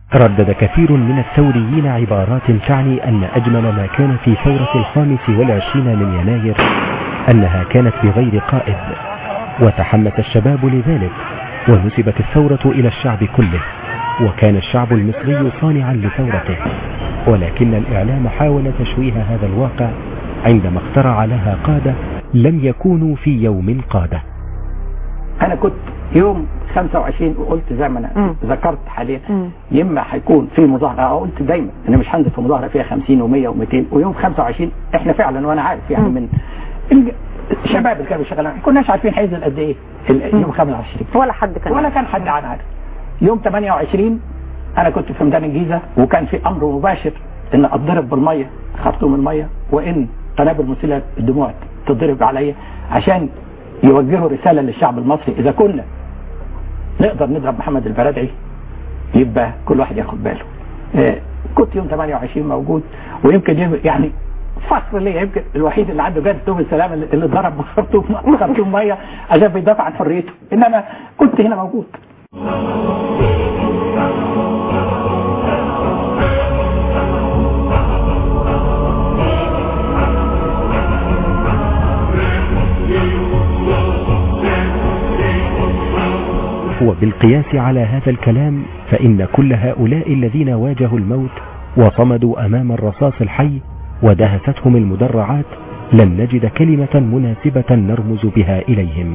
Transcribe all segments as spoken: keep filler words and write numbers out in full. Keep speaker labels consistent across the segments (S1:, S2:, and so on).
S1: ردد كثير من الثوريين عبارات تعني أن أجمل ما كان في ثورة الخامس والعشرين من يناير أنها كانت بغير قائد، وتحمس الشباب لذلك، ونسبت الثورة إلى الشعب كله، وكان الشعب المصري صانعا لثورته، ولكن الإعلام حاول تشويه هذا الواقع عندما اخترع لها قادة لم يكونوا في يوم قادة.
S2: أنا كنت يوم خمسة وعشرين وقلت زي ما أنا ذكرت حاليا يما هيكون في مظاهرة، قلت دايما أنا مش هنزل في مظاهرة فيها خمسين ومية ومئتين، ويوم خمسة وعشرين إحنا فعلا وأنا عارف يعني من الشباب اللي كانوا شغالين ما كناش عارفين هينزل قد إيه يوم خمسة وعشرين،
S3: ولا حد كان
S2: ولا كان حد عارف. يوم ثمانية وعشرين أنا كنت في ميدان الجيزة، وكان في أمر مباشر إن أتضرب بالمية، خرطوم المية، وإن قنابل مسيلة الدموع تضرب عليا عشان يوجهوا رسالة للشعب المصري إذا كنا نقدر نضرب محمد البرادعي يبقى كل واحد ياخد باله. آه كنت يوم ثمانية وعشرين موجود، ويمكن يعني فخر ليا، يمكن الوحيد اللي عنده جائزة نوبل السلام اللي ضرب بخرطوم خرطوم ميه عشان بيدافع عن حريته، انما كنت هنا موجود.
S1: وبالقياس على هذا الكلام فإن كل هؤلاء الذين واجهوا الموت وصمدوا أمام الرصاص الحي ودهستهم المدرعات لن نجد كلمة مناسبة نرمز بها إليهم.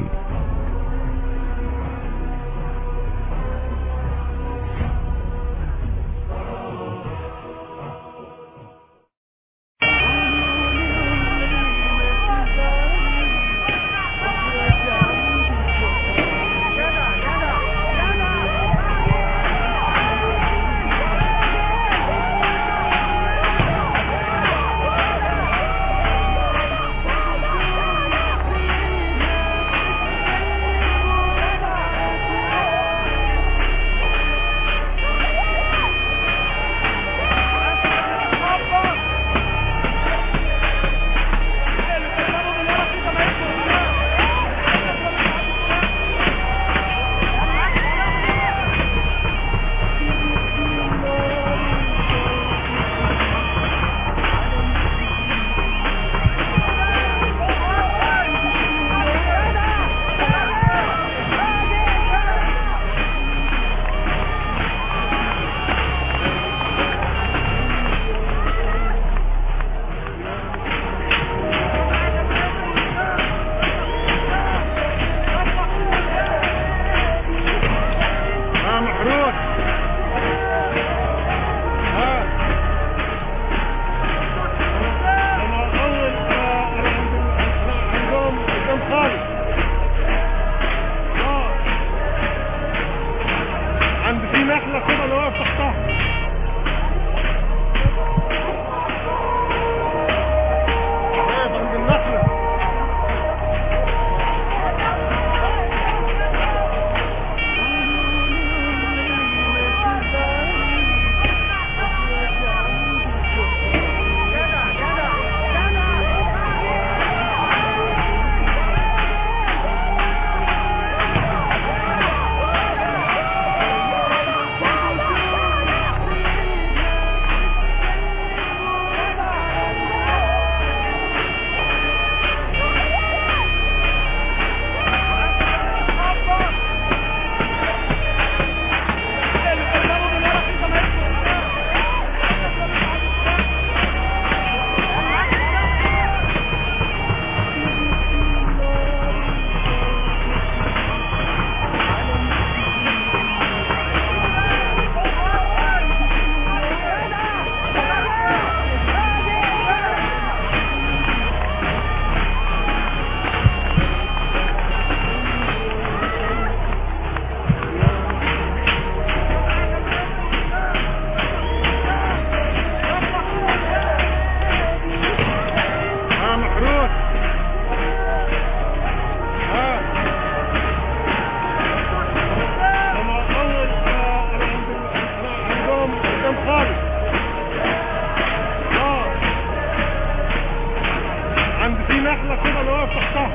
S4: نخلة كده اللي واقف تحتها.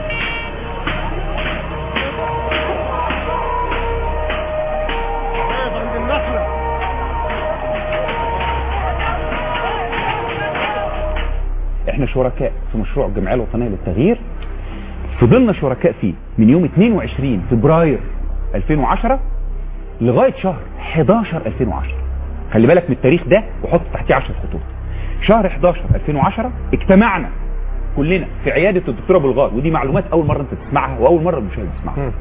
S4: واقف عند النخلة.
S3: احنا شركاء في مشروع الجمعيه الوطنيه للتغيير، فضلنا شركاء فيه من يوم اتنين وعشرين فبراير ألفين وعشرة لغايه شهر حداشر ألفين وعشرة. خلي بالك من التاريخ ده وحط تحتيه عشر خطوط. شهر حداشر ألفين وعشرة اجتمعنا كلنا في عياده الدكتور ابو الغار، ودي معلومات اول مره انت تسمعها واول مره المشاهد يسمعها.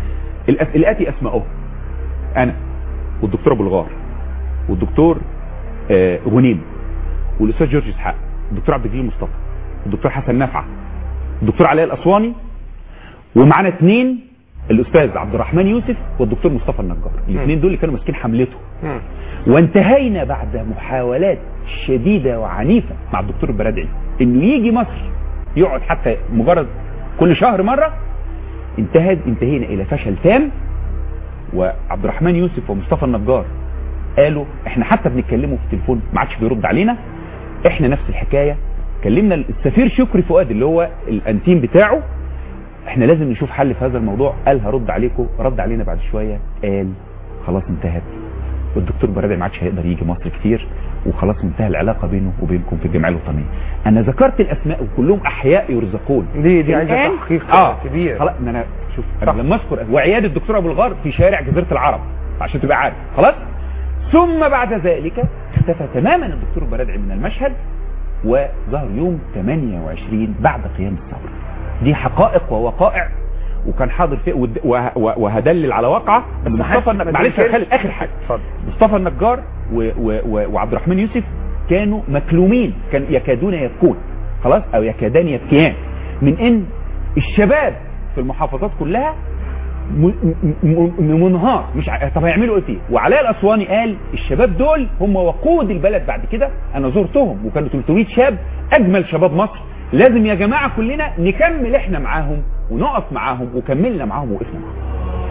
S3: الاتي اسمائهم: انا والدكتور ابو الغار والدكتور آه غنيم والاستاذ جورج اسحاق والدكتور عبد الجليل مصطفى والدكتور حسن نفعه والدكتور علاء الاسواني، ومعانا اثنين الاستاذ عبد الرحمن يوسف والدكتور مصطفى النجار. الاثنين دول اللي كانوا ماسكين حملته. وانتهينا بعد محاولات شديده وعنيفه مع الدكتور البرادعي انه يجي مصر يقعد حتى مجرد كل شهر مره. انتهت انتهينا الى فشل تام، وعبد الرحمن يوسف ومصطفى النجار قالوا احنا حتى بنتكلموا في التليفون ما عادش بيرد علينا. احنا نفس الحكايه، كلمنا السفير شكري فؤاد اللي هو الانتيم بتاعه، احنا لازم نشوف حل في هذا الموضوع. قال هرد عليكم، رد علينا بعد شويه قال خلاص انتهت، والدكتور برادعي ما عادش هيقدر يجي مصر كتير، وخلاص انتهى العلاقه بينه وبينكم في الجمعيه الوطنيه. انا ذكرت الاسماء وكلهم احياء يرزقون.
S4: دي دي عايزه تحقيق
S3: آه
S4: كبير.
S3: خلاص انا شوف انا لما اذكر وعياده الدكتور ابو الغار في شارع جزيره العرب عشان تبقى عارف خلاص. ثم بعد ذلك اختفى تماما الدكتور البرادعي من المشهد، وظهر يوم ثمانية وعشرين بعد قيام الثوره. دي حقائق ووقائع، وكان حاضر فيه وهدلل على واقعه. مصطفى معلش خلي اخر حاجه، مصطفى النجار و... و... و... وعبد الرحمن يوسف كانوا مكلومين، كان يكادون يبكون خلاص او يكادان يبكيان من ان الشباب في المحافظات كلها م... م... منهار، مش ع... طب هيعملوا ايه فيه؟ وعلاء الاسواني قال الشباب دول هم وقود البلد بعد كده. انا زرتهم وكانوا ثلاثمية شاب، اجمل شباب مصر. لازم يا جماعه كلنا نكمل احنا معاهم ونقف معاهم، وكملنا معاهم ووقفنا معاهم.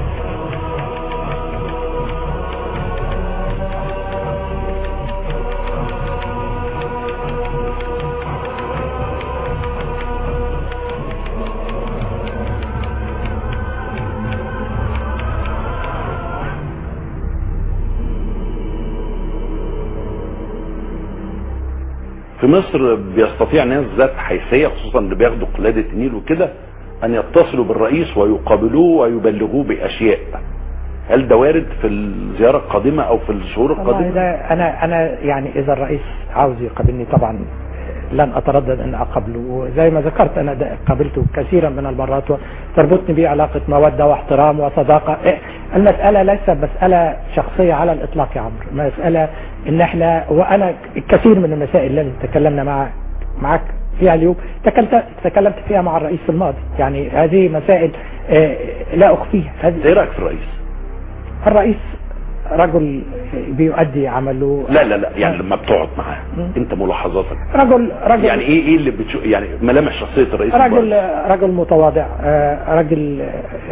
S5: في مصر بيستطيع ناس ذات حيثيه، خصوصا اللي بياخدوا قلاده النيل وكده، ان يتصلوا بالرئيس ويقابلوه ويبلغوه باشياء. هل ده وارد في الزياره القادمه او في الشهور القادمه؟
S2: ده انا انا يعني اذا الرئيس عاوز يقابلني طبعا لن اتردد ان اقابله، وزي ما ذكرت انا قابلته كثيرا من المرات وتربطني به علاقه موده واحترام وصداقه. المساله ليست مساله شخصيه على الاطلاق يا عمرو، مساله ان احنا وانا كثير من المسائل التي تكلمنا مع معك فيها اليوم تكلمت تكلمت فيها مع الرئيس في الماضي. يعني هذه مسائل لا اخفيها.
S5: ايه رايك في الرئيس؟
S2: الرئيس رجل بيؤدي عمله.
S5: لا لا لا يعني لما بتقعد معاه انت ملاحظاتك
S2: رجل رجل
S5: يعني ايه ايه اللي بتشوف يعني ملامح شخصيه الرئيس؟
S2: رجل رجل متواضع، رجل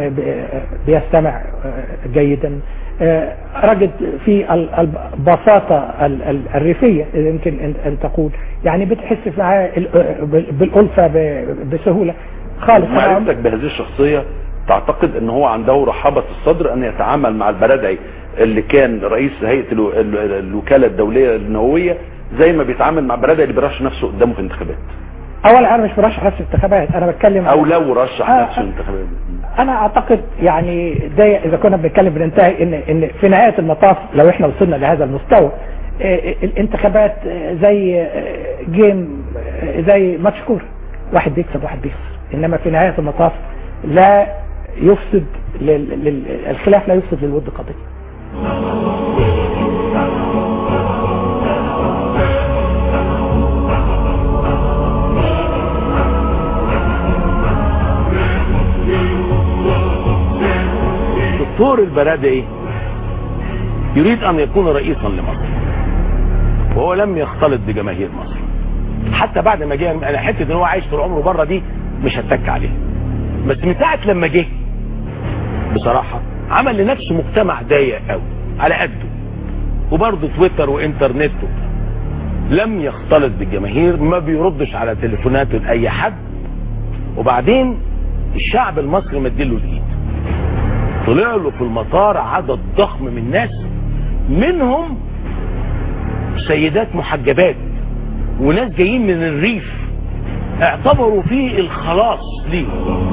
S2: بيستمع جيدا، رجل في البساطه الريفيه يمكن ان تقول، يعني بتحس معاه بالالفه بسهوله خالص.
S5: معرفتك بهذه الشخصيه تعتقد ان هو عنده رحابه الصدر ان يتعامل مع البرادعي اللي كان رئيس هيئه الوكاله الدوليه النوويه زي ما بيتعامل مع البرادعي اللي بيرشح نفسه قدامه في انتخابات؟
S2: اولا انا مش برشح نفسي في انتخابات، انا بتكلم
S5: او لو رشح آه نفسه في انتخابات.
S2: انا اعتقد يعني ده اذا كنا بنتكلم بننتهي ان ان في نهايه المطاف لو احنا وصلنا لهذا المستوى الانتخابات زي جيم، زي ماتش كوره، واحد بيكسب واحد بيخسر، انما في نهايه المطاف لا يفسد الخلاف لا يفسد للود قضيه.
S5: الدكتور البرادعي يريد ان يكون رئيسا لمصر، وهو لم يختلط بجماهير مصر حتى بعد ما جه. انا حته ان هو عايش طول عمره بره دي مش هتك عليه، بس من ساعه لما جه بصراحه عمل لنفسه مجتمع ضيق قوي على قده، وبرضه تويتر وانترنت. لم يختلط بالجماهير، ما بيردش على تليفوناته لاي حد. وبعدين الشعب المصري مديله الايد، طلع له في المطار عدد ضخم من الناس، منهم سيدات محجبات وناس جايين من الريف اعتبروا فيه الخلاص ليه.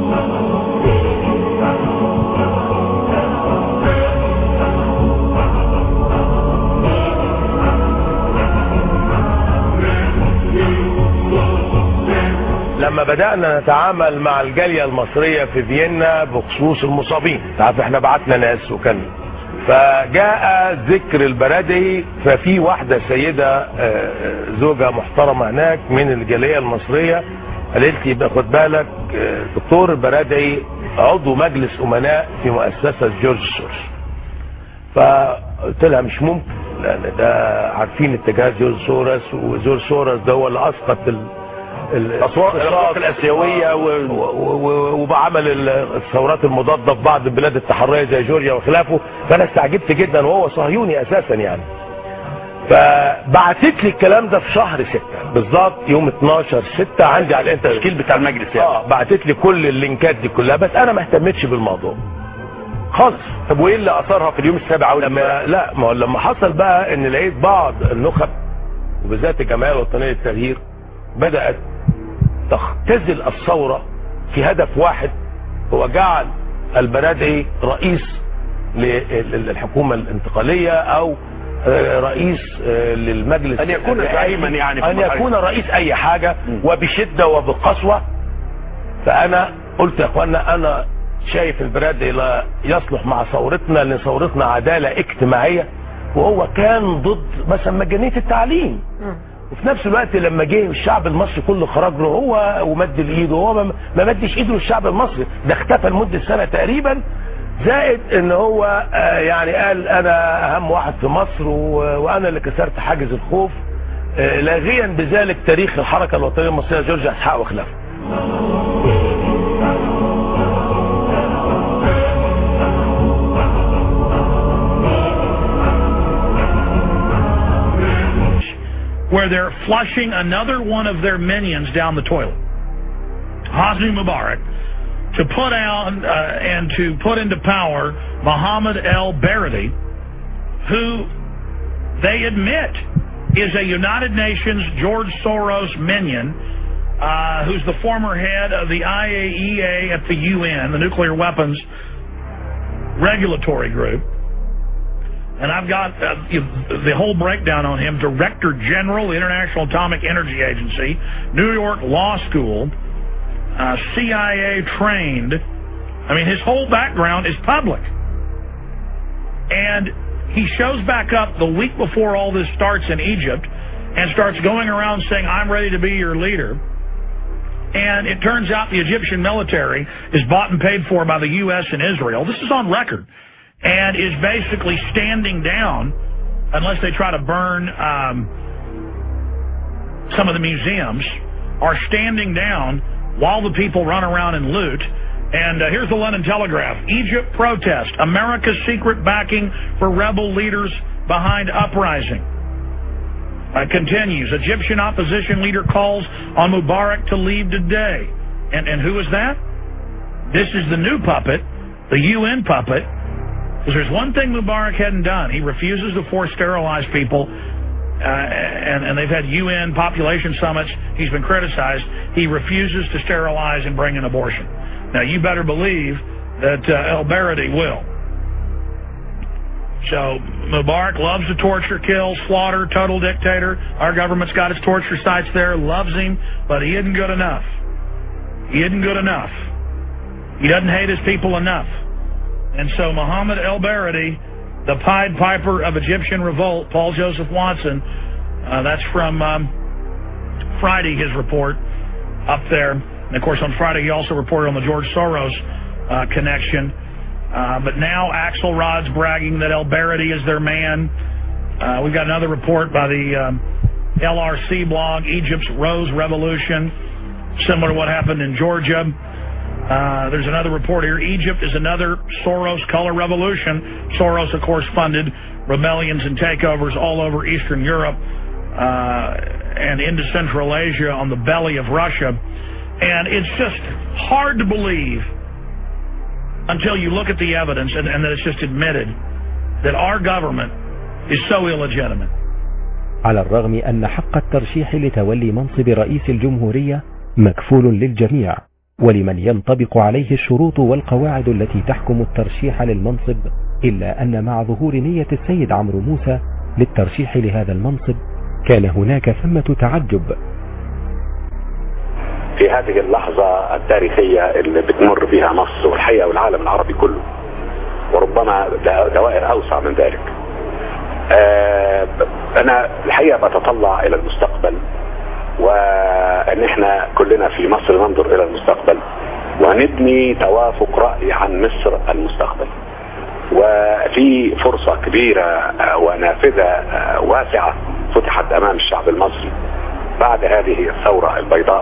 S5: لما بدأنا نتعامل مع الجالية المصرية في فيينا بخصوص المصابين، تعرف احنا بعتنا ناس وكان فجاء ذكر البرادعي، ففي واحدة سيدة زوجة محترمة هناك من الجالية المصرية قالت لي يبقى خد بالك دكتور البرادعي عضو مجلس أمناء في مؤسسة جورج سوروس. فقلت لها مش ممكن، لأن ده عارفين اتجاه جورج سوروس، وجورج سوروس ده هو اللي أسقط الأسواق الآسيوية وبعمل الثورات المضادة في بعض البلاد التحررية زي جورجيا وخلافه. فأنا استعجبت جدا وهو صهيوني أساسا يعني. فبعتت لي الكلام ده في شهر ستة بالظبط، يوم اتناشر ستة عندي على التشكيل بتاع المجلس يعني. اه بعتت لي كل اللينكات دي كلها، بس أنا ما اهتمتش بالموضوع خالص.
S3: طب وإيه اللي أثرها في اليوم السابع؟
S5: لما لا ما لما حصل بقى إن لقيت بعض النخب وبالذات الجمعية الوطنية للتغيير بدأت تختزل الثورة في هدف واحد، هو جعل البرادعي رئيس للحكومة الانتقالية او رئيس للمجلس،
S3: ان يكون زعيما يعني،
S5: ان يكون رئيس اي حاجة وبشدة وبقسوة. فانا قلت يا اخوانا انا شايف البرادعي لا يصلح مع ثورتنا، لان ثورتنا عدالة اجتماعية، وهو كان ضد مثلا مجانية التعليم. وفي نفس الوقت لما جه الشعب المصري كله خرج له هو ومد الايد، وهو ما مدش ايده للشعب المصري، ده اختفى لمده سنه تقريبا. زائد ان هو يعني قال انا اهم واحد في مصر وانا اللي كسرت حاجز الخوف، لاغيا بذلك تاريخ الحركه الوطنيه المصريه جورج اسحاق وخلافه.
S4: where they're flushing another one of their minions down the toilet, Hosni Mubarak, to put out uh, and to put into power Mohammed el-Baradei, who they admit is a United Nations George Soros minion, uh, who's the former head of the I A E A at the U N, the Nuclear Weapons Regulatory Group. And I've got uh, the whole breakdown on him. Director General, International Atomic Energy Agency, New York Law School, uh, C I A trained. I mean, his whole background is public. And he shows back up the week before all this starts in Egypt and starts going around saying, I'm ready to be your leader. And it turns out the Egyptian military is bought and paid for by the U S and Israel. This is on record. And is basically standing down, unless they try to burn um, some of the museums, are standing down while the people run around and loot. And uh, here's the London Telegraph. Egypt protest, America's secret backing for rebel leaders behind uprising. Uh, continues. Egyptian opposition leader calls on Mubarak to leave today. And, and who is that? This is the new puppet, the U N puppet. Because there's one thing Mubarak hadn't done. He refuses to force sterilize people, uh, and, and they've had U N population summits. He's been criticized. He refuses to sterilize and bring an abortion. Now, you better believe that uh, el-Baradei will. So Mubarak loves to torture, kill, slaughter, total dictator. Our government's got its torture sites there, loves him, but he isn't good enough. He isn't good enough. He doesn't hate his people enough. And so Mohammed el-Baradei, the Pied Piper of Egyptian revolt, Paul Joseph Watson, uh, that's from um, Friday, his report up there. And of course, on Friday, he also reported on the George Soros uh, connection. Uh, but now Axelrod's bragging that el-Baradei is their man. Uh, we've got another report by the um, L R C blog, Egypt's Rose Revolution, similar to what happened in Georgia. Uh, there's another report here. Egypt is another Soros color revolution. Soros, of course, funded rebellions and takeovers all over Eastern Europe uh, and into Central Asia on the belly of Russia. And it's just hard to believe until you look at the evidence and, and that it's just admitted that our government is so illegitimate.
S1: على الرغم أن حق الترشيح لتولي منصب رئيس الجمهورية مكفول للجميع ولمن ينطبق عليه الشروط والقواعد التي تحكم الترشيح للمنصب، إلا أن مع ظهور نية السيد عمرو موسى للترشيح لهذا المنصب كان هناك ثمة تعجب.
S6: في هذه اللحظة التاريخية اللي بتمر بها مصر والحقيقة والعالم العربي كله، وربما دوائر أوسع من ذلك، آه أنا الحقيقة بتطلع إلى المستقبل، وأن احنا كلنا في مصر ننظر إلى المستقبل ونبني توافق رأي عن مصر المستقبل. وفي فرصة كبيرة ونافذة واسعة فتحت أمام الشعب المصري بعد هذه الثورة البيضاء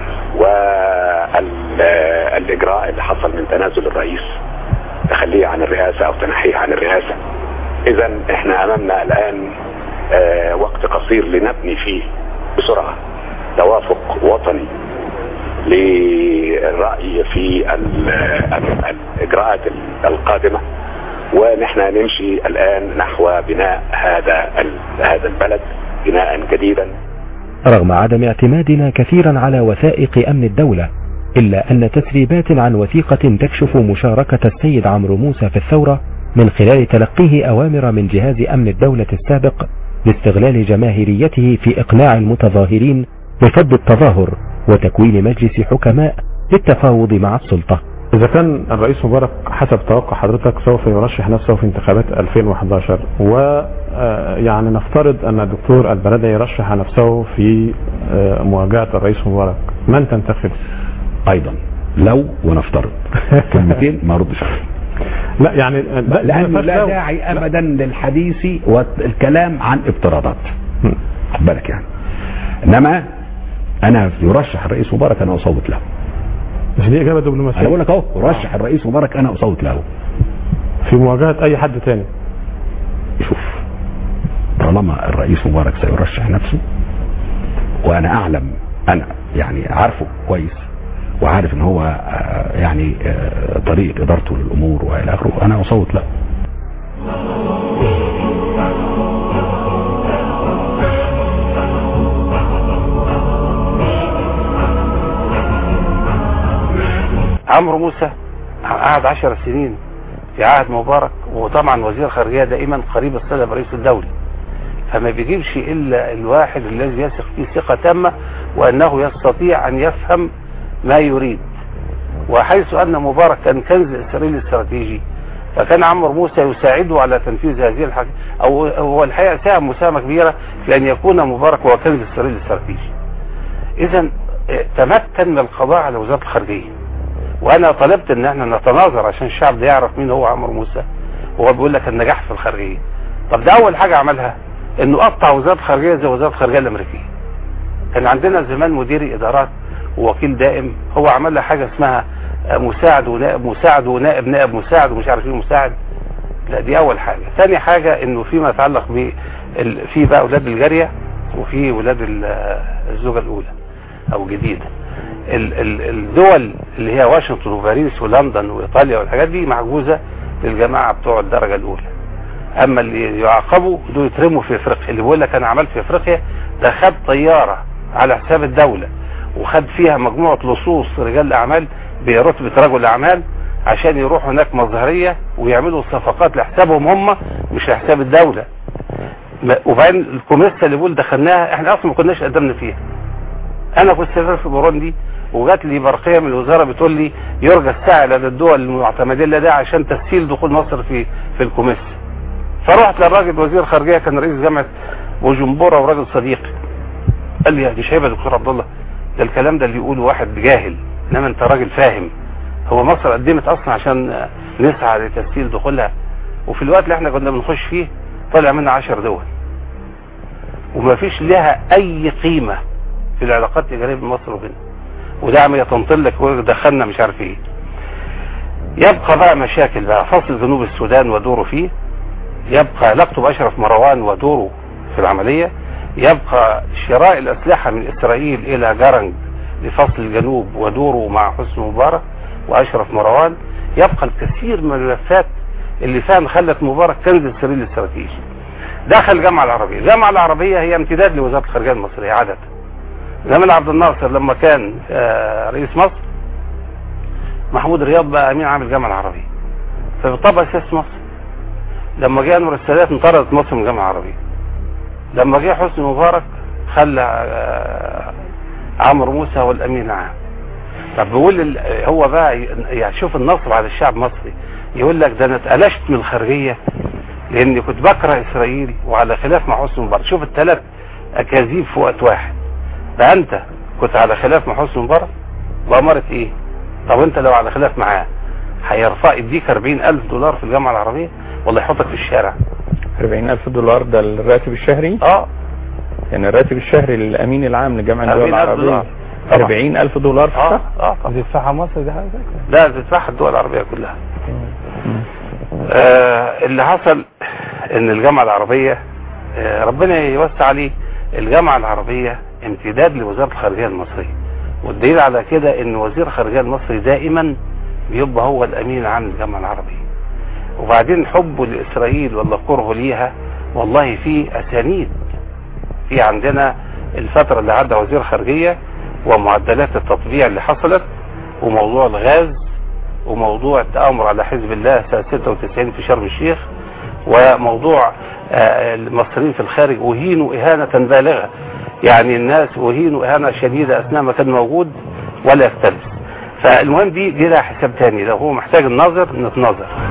S6: والإجراء اللي حصل من تنازل الرئيس، تخليه عن الرئاسة أو تنحيه عن الرئاسة. إذا احنا أمامنا الآن وقت قصير لنبني فيه بسرعة توافق وطني للرأي في الإجراءات القادمة، ونحن نمشي الآن نحو بناء هذا هذا البلد بناء جديدا.
S1: رغم عدم اعتمادنا كثيرا على وثائق أمن الدولة، إلا أن تسريبات عن وثيقة تكشف مشاركة السيد عمرو موسى في الثورة من خلال تلقيه أوامر من جهاز أمن الدولة السابق لاستغلال جماهيريته في إقناع المتظاهرين بفض التظاهر وتكوين مجلس حكماء للتفاوض مع السلطة.
S7: إذا كان الرئيس مبارك حسب توقع حضرتك سوف يرشح نفسه في انتخابات ألفين وأحد عشر، ويعني نفترض أن الدكتور البرادعي يرشح نفسه في مواجهة الرئيس مبارك، من تنتخب؟
S8: أيضا لو ونفترض كلمتين ما ردش عليه.
S7: لا يعني
S8: لأنه لا داعي أبدا للحديث والكلام عن افتراضات، خد بالك يعني. إنما أنا يرشح الرئيس مبارك أنا أصوت له.
S7: مش دي إجابة دبلوماسية؟
S8: أنا بقول لك أهو يرشح الرئيس مبارك أنا أصوت له
S7: في مواجهة أي حد تاني.
S8: شوف، طالما الرئيس مبارك سيرشح نفسه وأنا أعلم، أنا يعني عارفه كويس وعارف إن هو يعني طريقة إدارته للأمور وإلى آخره، أنا أصوت له.
S9: عمرو موسى قعد عشر سنين في عهد مبارك، وطبعا وزير خارجية دائما قريب الصلة برئيس الدولة، فما بيجيبش الا الواحد الذي يثق فيه ثقة تامة وانه يستطيع ان يفهم ما يريد. وحيث ان مبارك كان كنز اسرائيلي استراتيجي، فكان عمرو موسى يساعده على تنفيذ هذه الحاجة، او هو الحقيقة ساهم مساهمة كبيرة في ان يكون مبارك هو كنز اسرائيلي استراتيجي. اذا تمكن من القضاء على وزارة الخارجية، وانا طلبت ان احنا نتناظر عشان الشعب ده يعرف مين هو عمرو موسى، وهو بيقول لك النجاح في الخارجية. طب ده اول حاجة عملها انه قطع وزارة الخارجية زي وزارة الخارجية الامريكية. كان عندنا زمان مدير ادارات ووكيل دائم، هو عمل لها حاجة اسمها مساعد ونائب مساعد ونائب نائب مساعد ومش عارف ايه مساعد. لا، دي اول حاجة. ثاني حاجة انه فيما يتعلق ب في بقى اولاد الجارية وفي اولاد الزوجة الاولى او الجديدة، الدول اللي هي واشنطن وباريس ولندن وايطاليا والحاجات دي محجوزة للجماعة بتوع الدرجة الاولى. اما اللي يعاقبوا دول يترموا في افريقيا. اللي بيقول لك انا عملت في افريقيا ده خد طيارة على حساب الدولة وخد فيها مجموعة لصوص رجال اعمال برتبة رجل اعمال عشان يروحوا هناك مظهرية ويعملوا صفقات لحسابهم هم مش لحساب الدولة. وبعدين الكوميسا اللي بيقول دخلناها احنا اصلا ما كناش قدمنا فيها. انا كنت سافر في بوروندي وجات لي برقيه من الوزاره بتقول لي يرجى السعي لدى الدول المعتمدين لديها عشان تسهيل دخول مصر في في الكوميس. فرحت للراجل وزير خارجيه كان رئيس جامعه بوجمبورا وراجل صديقي، قال لي دي شايبه يا دكتور عبد الله، ده الكلام ده اللي يقوله واحد جاهل، انما انت راجل فاهم. هو مصر قدمت اصلا عشان نسعى لتسهيل دخولها، وفي الوقت اللي احنا كنا بنخش فيه طلع منا عشر دول وما فيش لها اي قيمه في العلاقات التجاريه بين مصر وبينها، وده عم يتنطل لك ودخلنا مش عارف ايه. يبقى بقى مشاكل بقى فصل جنوب السودان ودوره فيه، يبقى علاقته بأشرف مروان ودوره في العملية، يبقى شراء الأسلحة من إسرائيل إلى جرنج لفصل الجنوب ودوره مع حسني مبارك وأشرف مروان، يبقى الكثير من الملفات اللي فهم خلت مبارك كنز إسرائيل الاستراتيجي. دخل الجامعة العربية. الجامعة العربية هي امتداد لوزارة الخارجية المصرية عادة، جمال عبد الناصر لما كان آه رئيس مصر، محمود رياض بقى امين عام الجامعه العربيه، فبالطبع سياسه مصر. لما جه انور السادات انطردت مصر من الجامعه العربيه. لما جه حسني مبارك خلى آه عمرو موسى هو الامين العام. طب بيقول هو بقى يعني شوف النصب على الشعب المصري، يقول لك ده انا اتقلشت من الخارجيه لاني كنت بكره اسرائيل وعلى خلاف مع حسني مبارك. شوف الثلاث اكاذيب في وقت واحد. ده انت كنت على خلاف مع حسني مبارك وامرت ايه؟ طب انت لو على خلاف معاه هيرفع يديك أربعين ألف دولار في الجامعه العربيه ولا يحطك في الشارع؟
S10: أربعين ألف دولار ده الراتب الشهري؟
S9: اه
S10: يعني الراتب الشهري للامين العام لجامعه الدول العربيه أربعين ألف دولار في الشهر؟
S9: اه اه
S11: بتدفعها مصر دي حاجه؟
S9: لا بتدفعها الدول العربيه كلها. آه اللي حصل ان الجامعه العربيه آه ربنا يوسع عليه، الجامعه العربيه امتداد لوزاره الخارجيه المصريه، والدليل على كده ان وزير الخارجيه المصري دائما بيبقى هو الامين العام للجامعه العربيه. وبعدين حبه لاسرائيل ولا كرهه ليها والله في اسانيد. في عندنا الفتره اللي عدى وزير الخارجيه ومعدلات التطبيع اللي حصلت، وموضوع الغاز، وموضوع التآمر على حزب الله سنة ستة وتسعين في شرم الشيخ، وموضوع المصريين في الخارج أهينوا إهانة بالغة. يعني الناس أهينوا إهانة شديدة أثناء ما كان موجود ولا يختلف. فالمهم دي دي لها حساب تاني، لو هو محتاج النظر نتنظر.